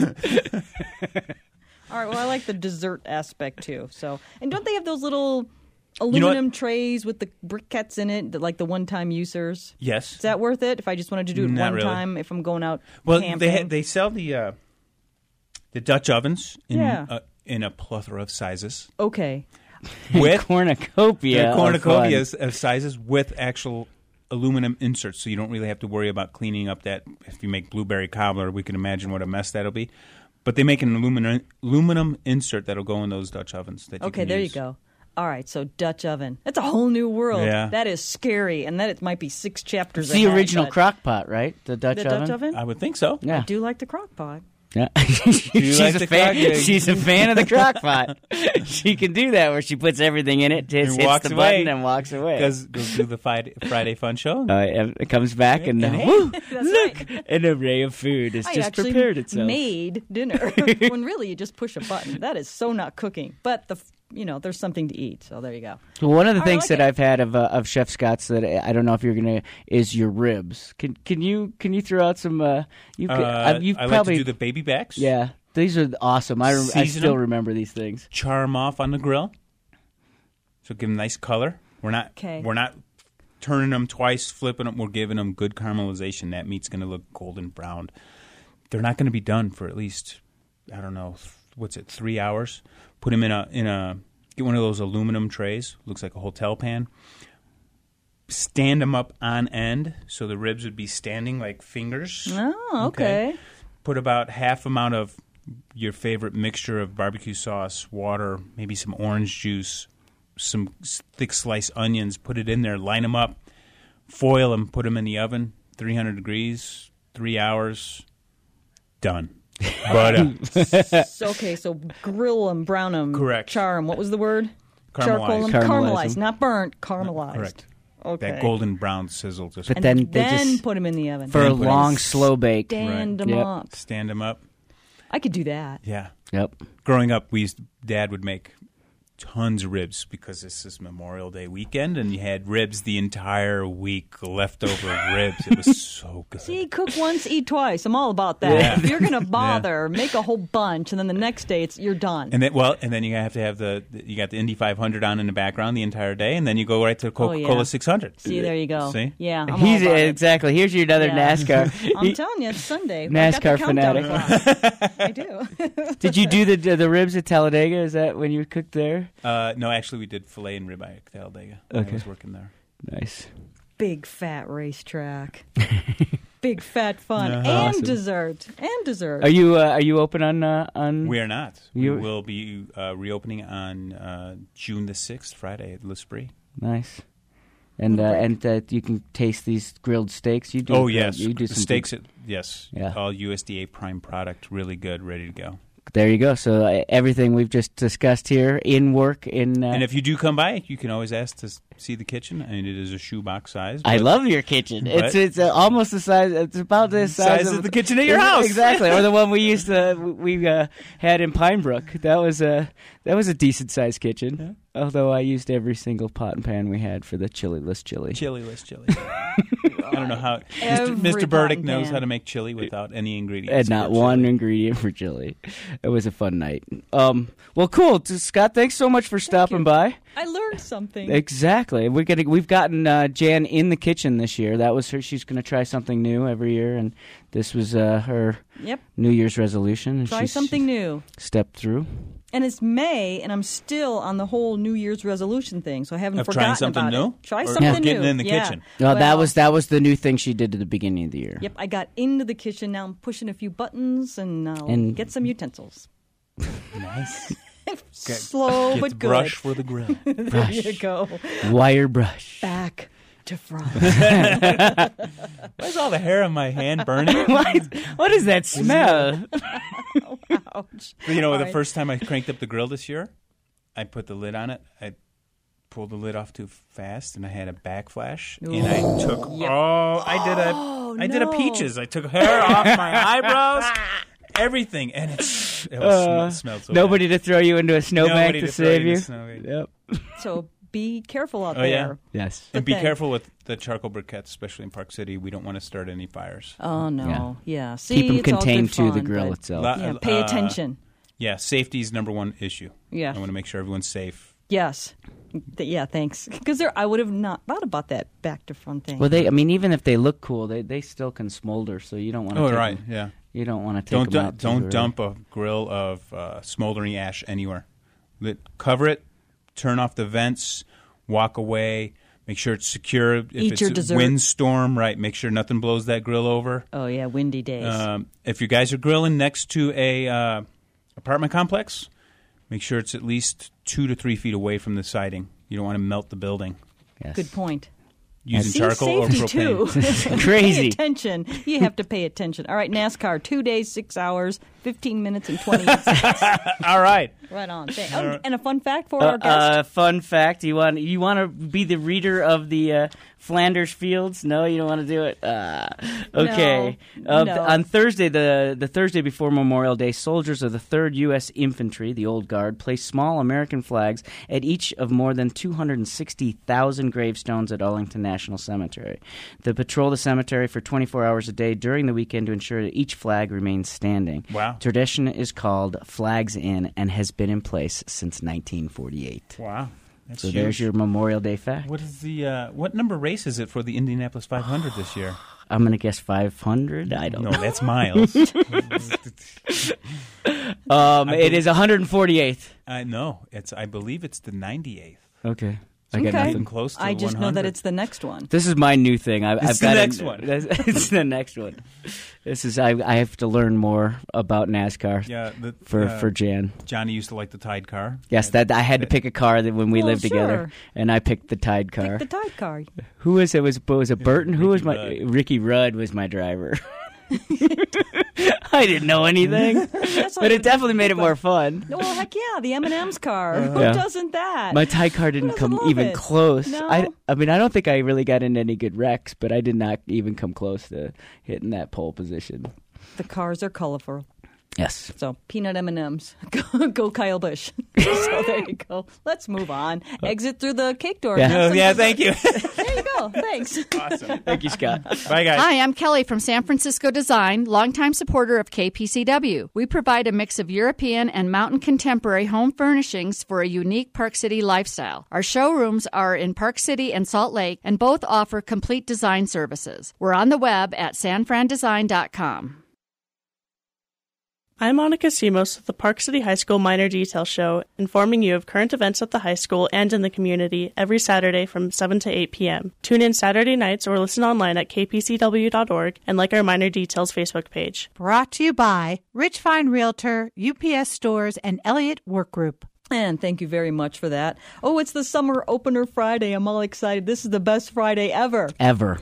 All right. Well, I like the dessert aspect too. So, and don't they have those little aluminum trays with the briquettes in it, like the one-time users? Yes. Is that worth it? If I just wanted to do it Not one really. time, if I'm going out Well, camping? they sell the Dutch ovens Yeah. in a plethora of sizes. Okay. With cornucopia. the cornucopia of fun. of sizes with actual aluminum inserts, so you don't really have to worry about cleaning up that. If you make blueberry cobbler, we can imagine what a mess that'll be. But they make an aluminum insert that'll go in those Dutch ovens. That Okay, can there use. you go. All right, so Dutch oven. That's a whole new world. Yeah. That is scary, and that it might be 6 chapters It's the ahead, original but- crock pot, right? The Dutch The oven. Dutch oven? I would think so. Yeah. I do like the crock pot. Yeah. you she's like a the fan. crock- She's a fan of the crock pot. She can do that where she puts everything in it, just And hits walks the away. button, and walks away. Because go do the Friday Fun Show. And it comes back and And whoo, That's look, right. an array of food has I just actually prepared itself. made dinner when really you just push a button. That is so not cooking. But the there's something to eat. So there you go. Well, one of the things like that it. I've had of Chef Scott's that I don't know if you're gonna is your ribs. Can you throw out some? You've I probably like to do the baby backs. Yeah, these are awesome. I Season still them. remember these things. Char them off on the grill, so give them nice color. We're not turning them twice, flipping them. We're giving them good caramelization. That meat's going to look golden brown. They're not going to be done for at least, I don't know, 3 hours. Put them in a get one of those aluminum trays. Looks like a hotel pan. Stand them up on end so the ribs would be standing like fingers. Oh, okay. Put about half amount of your favorite mixture of barbecue sauce, water, maybe some orange juice, some thick sliced onions. Put it in there, line them up, foil them, put them in the oven, 300 degrees, 3 hours, done. But So grill them, brown them, Correct. char them. What was the word? Caramelize. Charcoal them, Caramelize them. not burnt, caramelized. correct. Okay. That golden brown sizzle. Just But then they then just put them in the oven. for a Then put 'em- long slow bake. Stand Right. them Yep. up. stand them up. I could do that. Yeah. Yep. Growing up, Dad would make tons of ribs because this is Memorial Day weekend, and you had ribs the entire week, leftover ribs. It was so good. See, cook once, eat twice. I'm all about that. Yeah. If you're going to bother, make a whole bunch, and then the next day you're done. And then you have to have you got the Indy 500 on in the background the entire day, and then you go right to Coca-Cola yeah. 600. See, there you go. See? Yeah, I'm He's all about it. exactly. Here's your another Yeah. NASCAR. I'm telling you, it's Sunday. I NASCAR got the countdown fanatic. clock. I do. Did you do the ribs at Talladega? Is that when you cooked there? No, actually, we did filet and ribeye at Talladega. when Okay. I was working there. Nice. Big fat racetrack. Big fat fun. Uh-huh. And Awesome. dessert. And dessert. Are you open on? We are not. You- We will be reopening on June the 6th, Friday at L'Esprit. Nice. And you can taste these grilled steaks. You do. Oh, yes. You do The some steaks, yes. Yeah. All USDA prime product, really good, ready to go. There you go. So everything we've just discussed here in work in. And if you do come by, you can always ask to see the kitchen. I mean, it is a shoebox size. I but- love your kitchen. But- It's almost the size. It's about the size of the kitchen at your house. Exactly, or the one we had in Pine Brook. That was a decent sized kitchen. Yeah. Although I used every single pot and pan we had for the chili-less chili. Chili-less chili. I don't know how Every Mr. pot Burdick and knows pan. how to make chili without any ingredients. And not for one chili. ingredient for chili. It was a fun night. Well, cool, Scott. Thanks so much for stopping by. I learned something. Exactly. We've gotten Jan in the kitchen this year. That was her. She's going to try something new every year, and this was her Yep. New Year's resolution. And Try she's something new. Stepped through. And it's May, and I'm still on the whole New Year's resolution thing, so I haven't Of forgotten trying something about new? it. Try Or something getting new. in the Yeah. kitchen? No, that Well, was the new thing she did at the beginning of the year. Yep, I got into the kitchen. Now I'm pushing a few buttons, and I'll And- get some utensils. Nice. Slow Get but the good. brush for the grill. There you go. Wire brush. Back to front. Why's all the hair on my hand burning? What is that smell? Ouch. You know, All the right. first time I cranked up the grill this year, I put the lid on it. I pulled the lid off too fast, and I had a backflash. And I took I did a no. peaches. I took hair off my eyebrows, everything, and it smelled so Nobody to throw you into a snowbank Nobody to to throw save you in you. a snowbank. Yep. So be careful out Oh, yeah. there. Yes. And be thing. careful with the charcoal briquettes, especially in Park City. We don't want to start any fires. Oh no, yeah. See, Keep them it's all good contained to the fun, grill but- itself. Lot- Yeah, pay Uh, attention. Yeah, safety is number one issue. Yeah. I want to make sure everyone's safe. Yes. Yeah, thanks. Because I would have not thought about that back to front thing. Well, even if they look cool, they still can smolder. So you don't want to. Oh, right, yeah. You don't want to take them out. Don't dump a grill of smoldering ash anywhere. Cover it, turn off the vents, walk away, make sure it's secure. If Eat it's your a dessert. windstorm, right, make sure nothing blows that grill over. Oh yeah, windy days. If you guys are grilling next to a apartment complex, make sure it's at least 2 to 3 feet away from the siding. You don't want to melt the building. Yes. Good point. Using See, charcoal or safety propane. too. Crazy. Pay attention. You have to pay attention. All right, NASCAR, 2 days, 6 hours. 15 minutes and 28 seconds. All right. Right on. And a fun fact for our guest. Fun fact. You want to be the reader of the Flanders Fields? No, you don't want to do it. Okay. No. On Thursday, the Thursday before Memorial Day, soldiers of the 3rd U.S. Infantry, the Old Guard, placed small American flags at each of more than 260,000 gravestones at Arlington National Cemetery. They patrol the cemetery for 24 hours a day during the weekend to ensure that each flag remains standing. Wow. Tradition is called Flags In and has been in place since 1948. Wow. That's So huge. there's your Memorial Day fact. What is the what number race is it for the Indianapolis 500 this year? I'm going to guess 500. I don't No, know. that's miles. It is 148th. No, I believe it's the 98th. Okay. I got Okay. nothing. Close to I just know 100. that it's the next one. This is my new thing. It's the next one. It's the next one. This is. I have to learn more about NASCAR. Yeah, for Jan. Johnny used to like the Tide car. Yes, that I had to pick a car that when we lived together, sure. and I picked the Tide car. Pick the Tide car. Who was it? Was it Burton? Who was Ricky Rudd. Ricky Rudd was my driver. I didn't know anything, but it definitely made it more fun. Well, heck yeah, the M&M's car. Who Yeah. doesn't that? My Tide car didn't Who doesn't come love even it? close. No? I mean, I don't think I really got into any good wrecks, but I did not even come close to hitting that pole position. The cars are colorful. Yes. So, peanut M&Ms. Go Kyle Busch. So there you go. Let's move on. Exit through the cake door. Yeah. Yeah, thank you. There you go. Thanks. Awesome. Thank you, Scott. Bye, guys. Hi, I'm Kelly from San Francisco Design, longtime supporter of KPCW. We provide a mix of European and mountain contemporary home furnishings for a unique Park City lifestyle. Our showrooms are in Park City and Salt Lake, and both offer complete design services. We're on the web at sanfrandesign.com. I'm Monica Simos with the Park City High School Minor Detail Show, informing you of current events at the high school and in the community every Saturday from 7 to 8 p.m. Tune in Saturday nights or listen online at kpcw.org and like our Minor Details Facebook page. Brought to you by Rich Fine Realtor, UPS Stores, and Elliott Work Group. And thank you very much for that. Oh, it's the Summer Opener Friday. I'm all excited. This is the best Friday ever. Ever.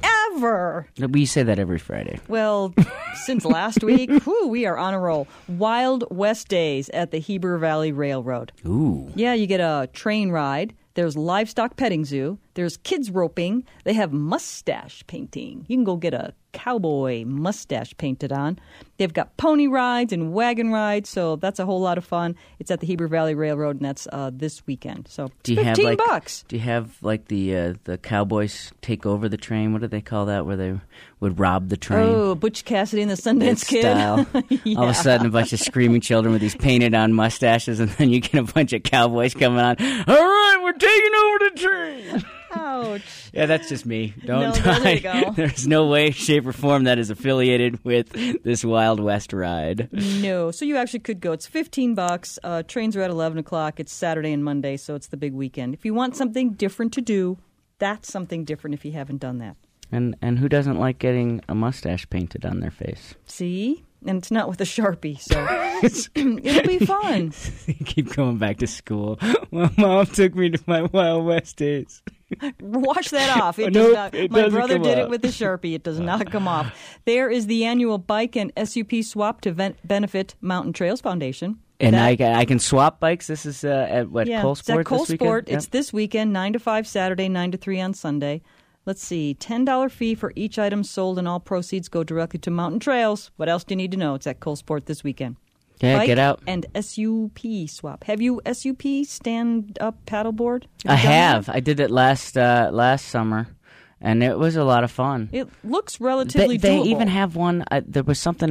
We say that every Friday. Well, since last week, we are on a roll. Wild West Days at the Heber Valley Railroad. Ooh. Yeah, you get a train ride. There's livestock petting zoo. There's kids roping. They have mustache painting. You can go get a cowboy mustache painted on. They've got pony rides and wagon rides, so that's a whole lot of fun. It's at the Heber Valley Railroad, and that's this weekend. So Do you have $15. Do you have like the cowboys take over the train? What do they call that? Where they would rob the train? Oh, Butch Cassidy and the Sundance Kid. Style. Yeah. All of a sudden, a bunch of screaming children with these painted-on mustaches, and then you get a bunch of cowboys coming on. All right, we're taking over the train. Ouch. Yeah, that's just me. No, there you go. There's no way, shape, or form that is affiliated with this Wild West ride. No, so you actually could go. It's $15. Trains are at 11 o'clock. It's Saturday and Monday, so it's the big weekend. If you want something different to do, that's something different if you haven't done that. And who doesn't like getting a mustache painted on their face? See? And it's not with a Sharpie, so it'll be fun. You keep going back to school. My mom took me to my Wild West days. Wash that off. It Nope, does not. it My doesn't brother come did it off. with the Sharpie. It does not come off. There is the annual bike and SUP swap to benefit Mountain Trails Foundation. And I can swap bikes. This is at what, Yeah, Cole it's Sport at Cole this weekend? Sport. Yep. It's this weekend, 9 to 5 Saturday, 9 to 3 on Sunday. Let's see, $10 fee for each item sold, and all proceeds go directly to Mountain Trails. What else do you need to know? It's at Cole Sport this weekend. Yeah, Bike get out. And SUP swap. Have you SUP stand-up paddleboard? I you done have. that? I did it last summer, and it was a lot of fun. It looks relatively They doable. even have one. There was something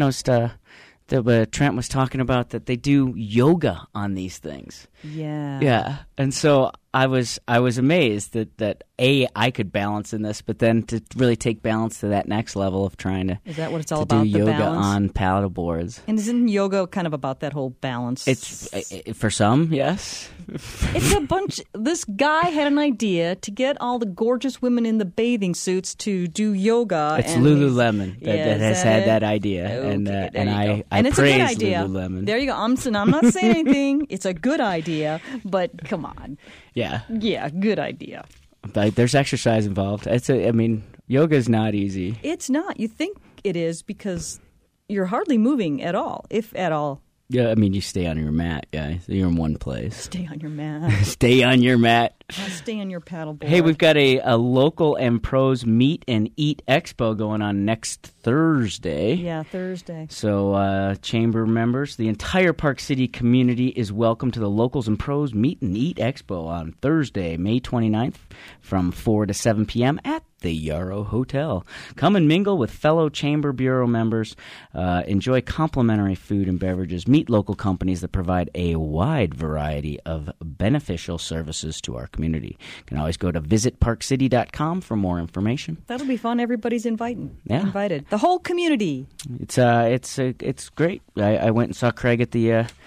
that Trent was talking about, that they do yoga on these things. Yeah. Yeah, and so I was amazed that I could balance in this, but then to really take balance to that next level of trying to Is that what it's all to about, do the yoga balance? on paddle boards. And isn't yoga kind of about that whole balance? It's for some, yes. It's a bunch. This guy had an idea to get all the gorgeous women in the bathing suits to do yoga. It's and Lululemon Yeah, that is has that had it? that idea, Okay, and there you I go. And it's a praise good idea. Lululemon. There you go. I'm not saying anything. It's a good idea, but come on. Yeah, good idea. Like, there's exercise involved. Yoga is not easy. It's not. You think it is because you're hardly moving at all, if at all. Yeah, I mean, you stay on your mat, guys. You're in one place. Stay on your mat. Stay on your mat. Stay on your paddleboard. Hey, we've got a local and pros meet and eat expo going on next Thursday. Yeah, Thursday. So, chamber members, the entire Park City community is welcome to the Locals and Pros Meet and Eat Expo on Thursday, May 29th from 4 to 7 p.m. at the Yarrow Hotel. Come and mingle with fellow Chamber Bureau members. Enjoy complimentary food and beverages. Meet local companies that provide a wide variety of beneficial services to our community. You can always go to visitparkcity.com for more information. That'll be fun. Everybody's invited. The whole community. It's great. I went and saw Craig at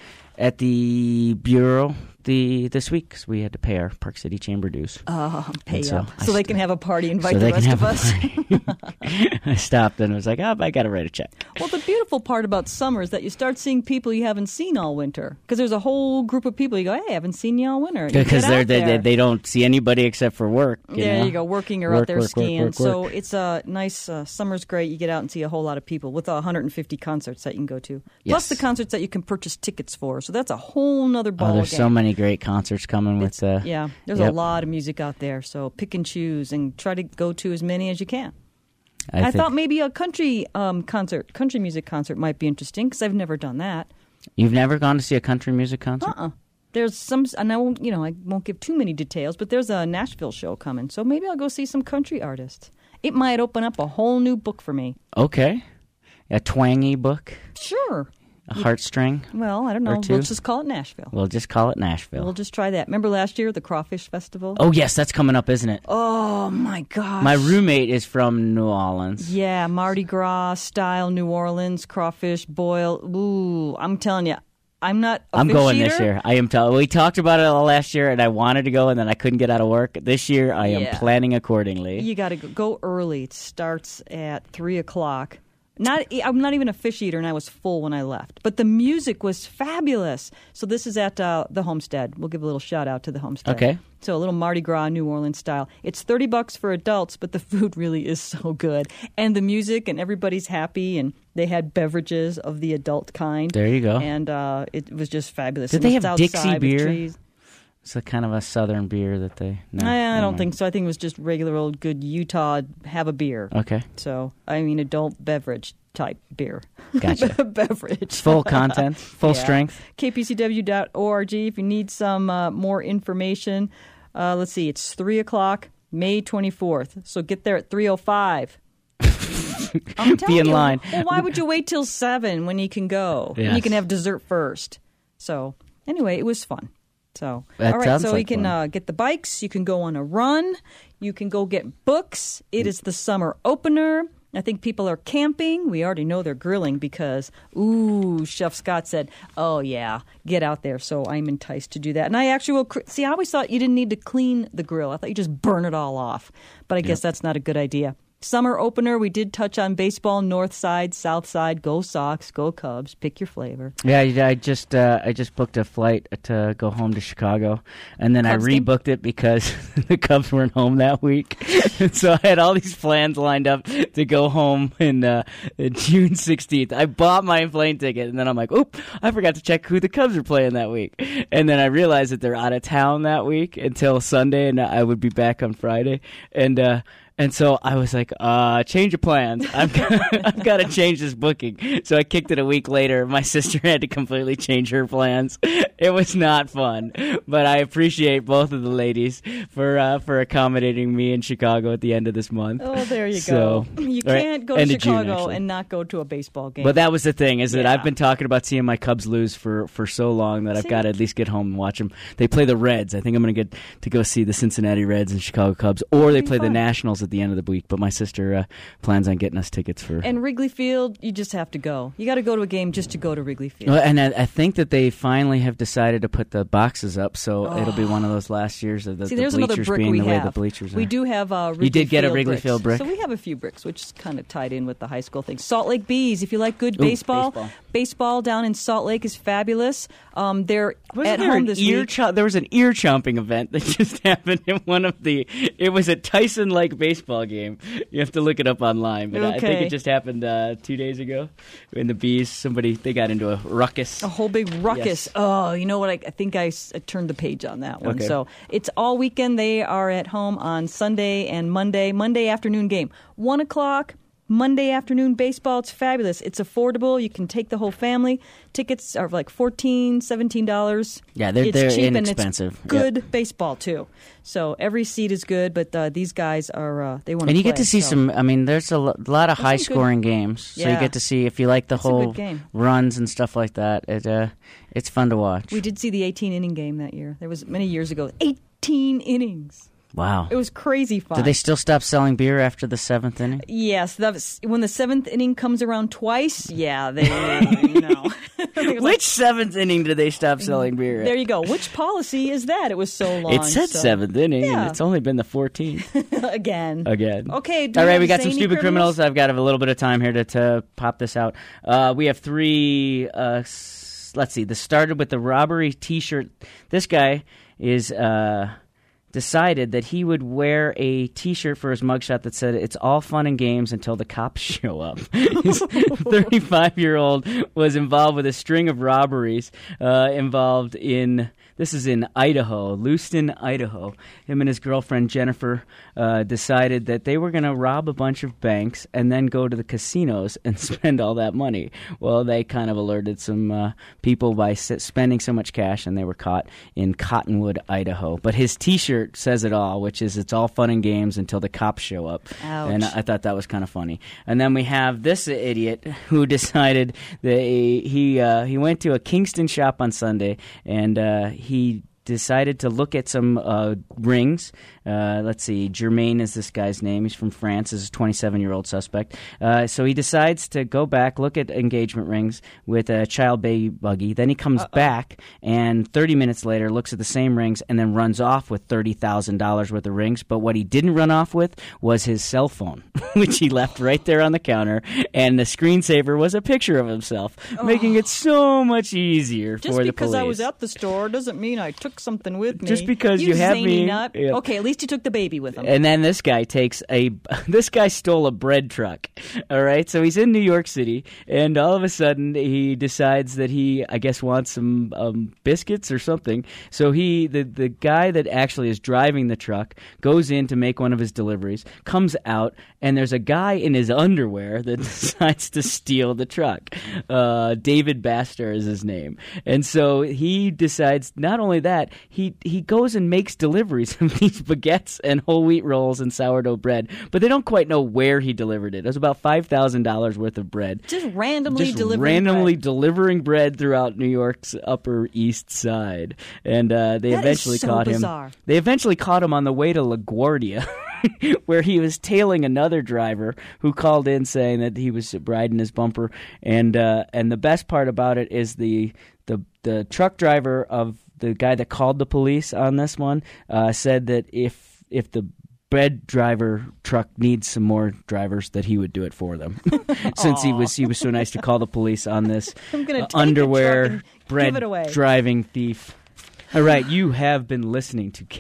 the Bureau this week because we had to pay our Park City Chamber dues. Pay up. So they can have a party, invite the rest of us. I stopped and was like, I got to write a check. Well, the beautiful part about summer is that you start seeing people you haven't seen all winter. Because there's a whole group of people you go, hey, I haven't seen you all winter. Because they don't see anybody except for work. You go, working or out there skiing. So it's a nice, summer's great. You get out and see a whole lot of people with 150 concerts that you can go to. Yes. Plus the concerts that you can purchase tickets for. So that's a whole nother ball There's game. so many great concerts coming with there's a lot of music out there, so pick and choose and try to go to as many as you can. I thought maybe a country music concert might be interesting because I've never done that. You've never gone to see a country music concert? There's some, and I won't give too many details, but there's a Nashville show coming, so maybe I'll go see some country artists. It might open up a whole new book for me. Okay, a twangy book. Sure. A heartstring? Well, I don't know. We'll just call it Nashville. We'll just call it Nashville. We'll just try that. Remember last year, the Crawfish Festival? Oh, yes, that's coming up, isn't it? Oh, my gosh. My roommate is from New Orleans. Yeah, Mardi Gras style New Orleans, crawfish, boil. Ooh, I'm telling you, I'm going eater. this year. I am telling. We talked about it last year, and I wanted to go, and then I couldn't get out of work. This year, I am planning accordingly. You got to go early. It starts at 3 o'clock. I'm not even a fish eater, and I was full when I left. But the music was fabulous. So this is at the Homestead. We'll give a little shout-out to the Homestead. Okay. So a little Mardi Gras, New Orleans style. It's $30 for adults, but the food really is so good. And the music, and everybody's happy, and they had beverages of the adult kind. There you go. And it was just fabulous. Did they have Dixie beer? It's a kind of a southern beer that they... No, I don't think so. I think it was just regular old good Utah have a beer. Okay. So, I mean, adult beverage type beer. Gotcha. Beverage. Full content, full strength. KPCW.org if you need some more information. Let's see, it's 3 o'clock, May 24th. So get there at 3:05. I'm telling Be in line. Well, why would you wait till 7 when you can go? Yes. And you can have dessert first. So, anyway, it was fun. So, that all right, sounds so like you can get the bikes, you can go on a run, you can go get books. It is the summer opener. I think people are camping. We already know they're grilling because, Chef Scott said, oh, yeah, get out there. So I'm enticed to do that. And I actually will, I always thought you didn't need to clean the grill. I thought you just burn it all off. But I guess that's not a good idea. Summer opener, we did touch on baseball, north side, south side, go Sox, go Cubs, pick your flavor. Yeah, I just booked a flight to go home to Chicago, and then Cubs I rebooked it because the Cubs weren't home that week. And so I had all these plans lined up to go home in June 16th. I bought my plane ticket, and then I'm like, I forgot to check who the Cubs are playing that week. And then I realized that they're out of town that week until Sunday, and I would be back on Friday. And so I was like, change of plans. I've got to change this booking. So I kicked it a week later. My sister had to completely change her plans. It was not fun. But I appreciate both of the ladies for accommodating me in Chicago at the end of this month. Oh, there you go. You can't go to Chicago and not go to a baseball game. But that was the thing, is that I've been talking about seeing my Cubs lose for so long that I've got to at least get home and watch them. They play the Reds. I think I'm going to get to go see the Cincinnati Reds and Chicago Cubs. Or they play the Nationals at the end of the week, but my sister plans on getting us tickets for... And Wrigley Field, you just have to go. You got to go to a game just to go to Wrigley Field. Well, and I think that they finally have decided to put the boxes up, so it'll be one of those last years of the bleachers being the way the bleachers are. We do have Wrigley You did get Field a Wrigley bricks. Field brick? So we have a few bricks, which is kind of tied in with the high school thing. Salt Lake Bees, if you like good baseball. Baseball down in Salt Lake is fabulous. They're Wasn't at there home an this ear week. there was an ear chomping event that just happened in one of the. It was a Tyson like baseball game. You have to look it up online, but I think Okay. it just happened 2 days ago in the Bees. They got into a ruckus. A whole big ruckus. Yes. Oh, you know what? I think I turned the page on that one. Okay. So it's all weekend. They are at home on Sunday and Monday. Monday afternoon game. 1 o'clock. Monday afternoon baseball. It's fabulous. It's affordable. You can take the whole family. Tickets are like $14, $17. Yeah, they're it's cheap inexpensive. And it's good baseball too. So every seat is good, but these guys are they want to. And you play, get to see so. some. I mean, there's a lot of There's high some good- scoring games, so you Yeah. get to see if you like the It's a good whole game. runs and stuff like that. It's fun to watch. We did see the 18-inning game that year. There was many years ago. 18 innings. Wow. It was crazy fun. Did they still stop selling beer after the 7th inning? Yes, when the 7th inning comes around twice, yeah, they Which 7th inning did they stop selling beer at? There you go. Which policy is that? It was so long. It said so. 7th inning, Yeah. and it's only been the 14th. Again. All Okay. Do right, have we got some zany stupid criminals. I've got a little bit of time here to pop this out. We have 3. Let's see. This started with the robbery T-shirt. This guy is decided that he would wear a T-shirt for his mugshot that said, "It's all fun and games until the cops show up." His 35-year-old was involved with a string of robberies involved in... This is in Idaho, Lewiston, Idaho. Him and his girlfriend, Jennifer, decided that they were going to rob a bunch of banks and then go to the casinos and spend all that money. Well, they kind of alerted some people by spending so much cash, and they were caught in Cottonwood, Idaho. But his T-shirt says it all, which is, "It's all fun and games until the cops show up." Ouch. And I thought that was kind of funny. And then we have this idiot who decided that he went to a Kingston shop on Sunday, and he decided to look at some rings. Let's see, Germain is this guy's name. He's from France. This is a 27-year-old suspect. So he decides to go back, look at engagement rings with a child baby buggy. Then he comes back, and 30 minutes later looks at the same rings and then runs off with $30,000 worth of rings. But what he didn't run off with was his cell phone, which he left right there on the counter. And the screensaver was a picture of himself, making it so much easier Just for the police. because I was at the store doesn't mean I took something with me. Just because you have zany me- nut. yeah. Okay, at least you took the baby with him. And then this guy this guy stole a bread truck. All right. So he's in New York City, and all of a sudden he decides that he, I guess, wants some biscuits or something. So the guy that actually is driving the truck goes in to make one of his deliveries, comes out, and there's a guy in his underwear that decides to steal the truck. David Baster is his name. And so he decides, not only that, he goes and makes deliveries of these baguettes and whole wheat rolls and sourdough bread, but they don't quite know where he delivered it. It was about $5,000 worth of bread. Just randomly delivering delivering bread throughout New York's Upper East Side. And they That eventually is so caught bizarre. him. They eventually caught him on the way to LaGuardia, where he was tailing another driver who called in saying that he was riding his bumper. And the best part about it is the truck driver of the guy that called the police on this one said that if the bread driver truck needs some more drivers, that he would do it for them. Since he was so nice to call the police on this I'm gonna take underwear the truck and bread give it away. driving thief. All right, you have been listening to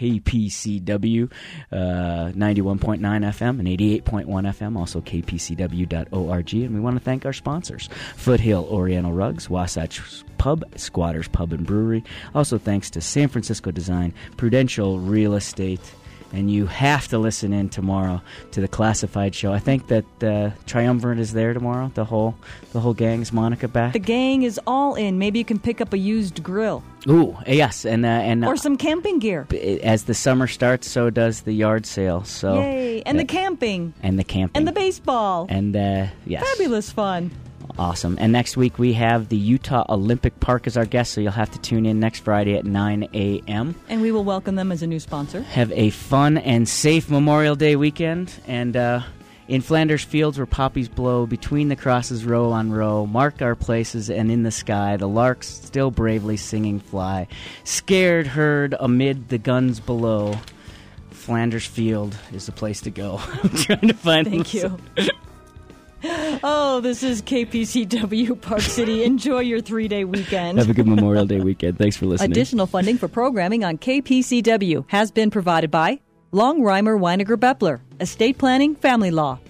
KPCW 91.9 FM and 88.1 FM, also kpcw.org. And we want to thank our sponsors, Foothill Oriental Rugs, Wasatch Pub, Squatters Pub and Brewery. Also thanks to San Francisco Design, Prudential Real Estate. And you have to listen in tomorrow to the Classified Show. I think that Triumvirate is there tomorrow. The whole gang. Is Monica back? The gang is all in. Maybe you can pick up a used grill. Ooh, yes, and Or some camping gear. as the summer starts, so does the yard sale. So Yay. And the camping. and the camping And the baseball. and yes, Fabulous fun. awesome. And next week we have the Utah Olympic Park as our guest, so you'll have to tune in next Friday at 9 a.m. And we will welcome them as a new sponsor. Have a fun and safe Memorial Day weekend, and in Flanders Fields where poppies blow, between the crosses row on row, mark our places, and in the sky the larks still bravely singing fly, scared herd amid the guns below. Flanders Field is the place to go. I'm trying to find Thank you. Oh, this is KPCW Park City. Enjoy your 3-day weekend. Have a good Memorial Day weekend. Thanks for listening. Additional funding for programming on KPCW has been provided by Longreimer Weiniger Beppler, Estate Planning, Family Law,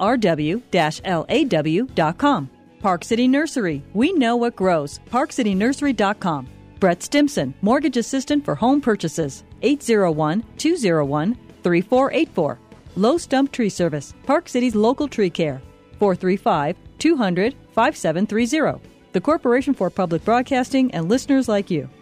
LRW-LAW.com. Park City Nursery, we know what grows. ParkCityNursery.com. Brett Stimson, Mortgage Assistant for Home Purchases, 801-201-3484. Low Stump Tree Service, Park City's local tree care, 435-200-5730. The Corporation for Public Broadcasting and listeners like you.